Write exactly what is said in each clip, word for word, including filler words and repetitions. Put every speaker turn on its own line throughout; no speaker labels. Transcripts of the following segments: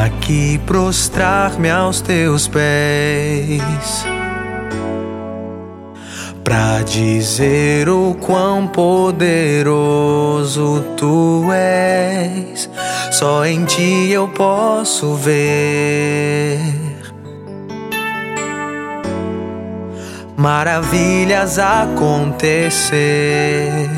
aqui prostrar-me aos teus pés, pra dizer o quão poderoso tu és. Só em ti eu posso ver maravilhas acontecer.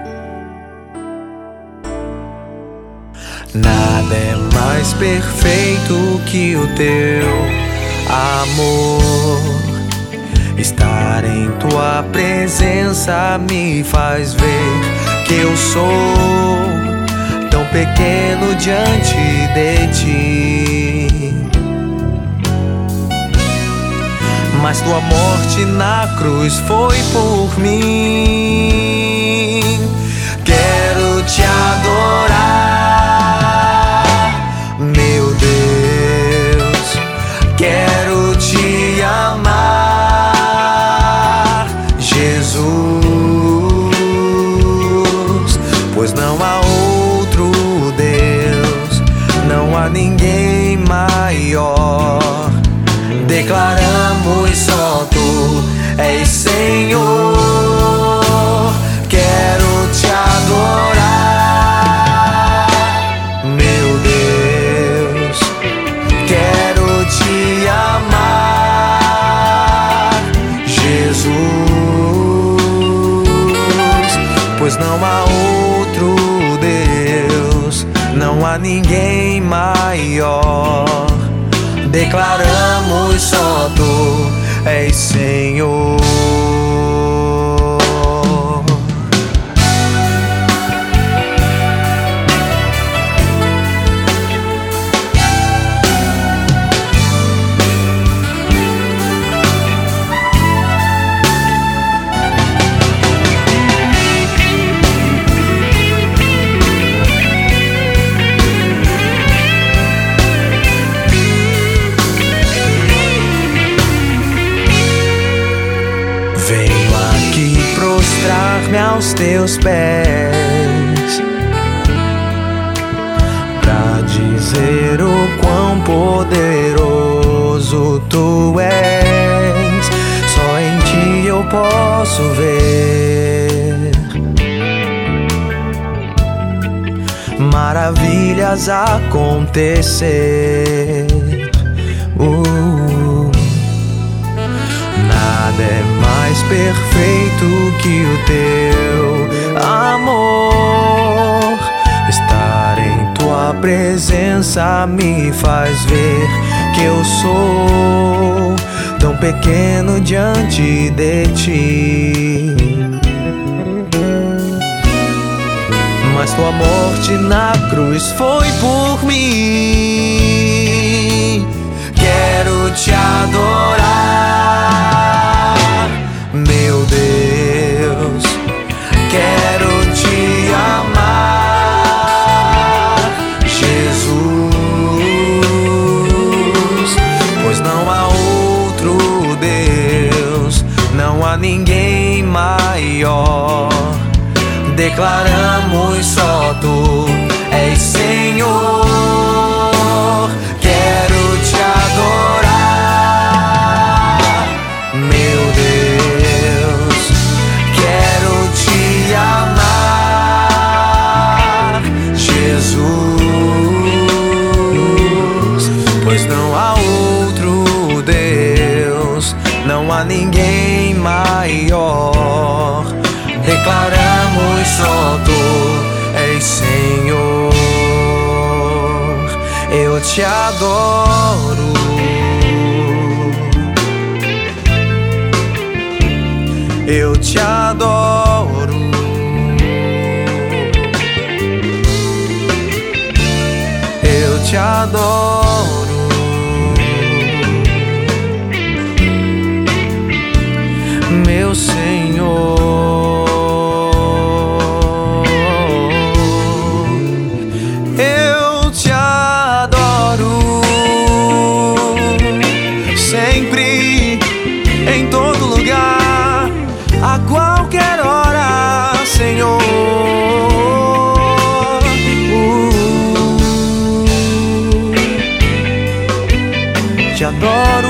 Nada é mais perfeito que o teu amor. Estar em tua presença me faz ver que eu sou tão pequeno diante de ti, mas tua morte na cruz foi por mim. Quero te adorar, meu Deus, quero te amar, Jesus, pois não há outro Deus, não há ninguém maior. Declaramos só tu és Senhor. Quero te adorar, meu Deus, quero te amar, Jesus, pois não há outro Deus, não há ninguém maior. Declaramos só tu és Senhor. Venho aqui prostrar-me aos teus pés, pra dizer o quão poderoso tu és. Só em ti eu posso ver maravilhas acontecer. uh. Nada é mais perfeito que o teu amor. Estar em tua presença me faz ver que eu sou tão pequeno diante de ti, mas tua morte na cruz foi por mim. Quero te adorar, meu Deus, quero te amar, Jesus, pois não há outro Deus, não há ninguém maior. Declaramos só tu és Senhor. Quero te adorar, meu Deus, quero te amar, Jesus, pois não há outro Deus, não há ninguém maior. Declaramos só tu és Senhor. Eu te adoro, eu te adoro, eu te adoro, meu Senhor. Em todo lugar, a qualquer hora, Senhor. Uh, adoro